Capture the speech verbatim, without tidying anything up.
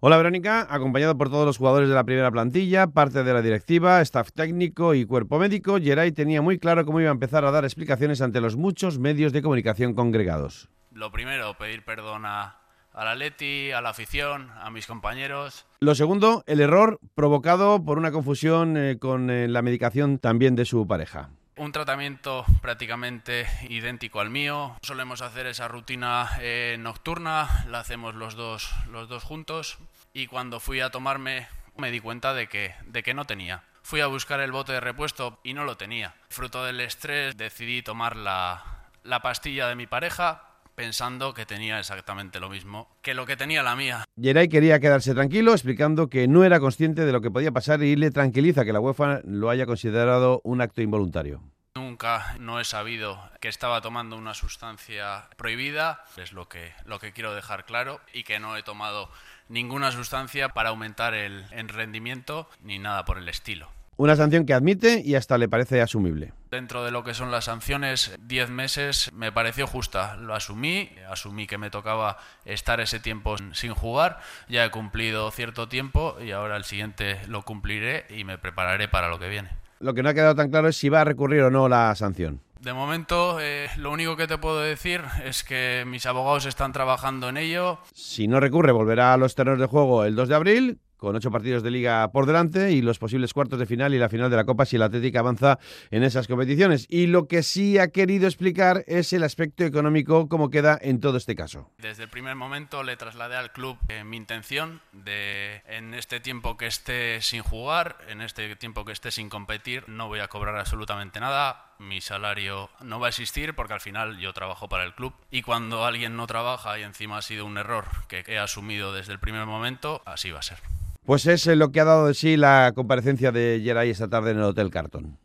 Hola Verónica, acompañado por todos los jugadores de la primera plantilla, parte de la directiva, staff técnico y cuerpo médico, Geray tenía muy claro cómo iba a empezar a dar explicaciones ante los muchos medios de comunicación congregados. Lo primero, pedir perdón a, al Atleti, a la afición, a mis compañeros. Lo segundo, el error provocado por una confusión eh, con eh, la medicación también de su pareja. Un tratamiento prácticamente idéntico al mío. Solemos hacer esa rutina eh, nocturna, la hacemos los dos, los dos juntos. Y cuando fui a tomarme me di cuenta de que, de que no tenía. Fui a buscar el bote de repuesto y no lo tenía. Fruto del estrés decidí tomar la, la pastilla de mi pareja, pensando que tenía exactamente lo mismo que lo que tenía la mía. Geray quería quedarse tranquilo, explicando que no era consciente de lo que podía pasar y le tranquiliza que la UEFA lo haya considerado un acto involuntario. Nunca no he sabido que estaba tomando una sustancia prohibida, es lo que, lo que quiero dejar claro, y que no he tomado ninguna sustancia para aumentar el, el rendimiento ni nada por el estilo. Una sanción que admite y hasta le parece asumible. Dentro de lo que son las sanciones, diez meses me pareció justa. Lo asumí, asumí que me tocaba estar ese tiempo sin jugar. Ya he cumplido cierto tiempo y ahora el siguiente lo cumpliré y me prepararé para lo que viene. Lo que no ha quedado tan claro es si va a recurrir o no la sanción. De momento, eh, lo único que te puedo decir es que mis abogados están trabajando en ello. Si no recurre, volverá a los terrenos de juego el dos de abril, con ocho partidos de Liga por delante y los posibles cuartos de final y la final de la Copa si el Atlético avanza en esas competiciones. Y lo que sí ha querido explicar es el aspecto económico, cómo queda en todo este caso. Desde el primer momento le trasladé al club eh, mi intención de, en este tiempo que esté sin jugar, en este tiempo que esté sin competir, no voy a cobrar absolutamente nada. Mi salario no va a existir porque al final yo trabajo para el club y cuando alguien no trabaja y encima ha sido un error que he asumido desde el primer momento, así va a ser. Pues es lo que ha dado de sí la comparecencia de Geray esta tarde en el Hotel Carton.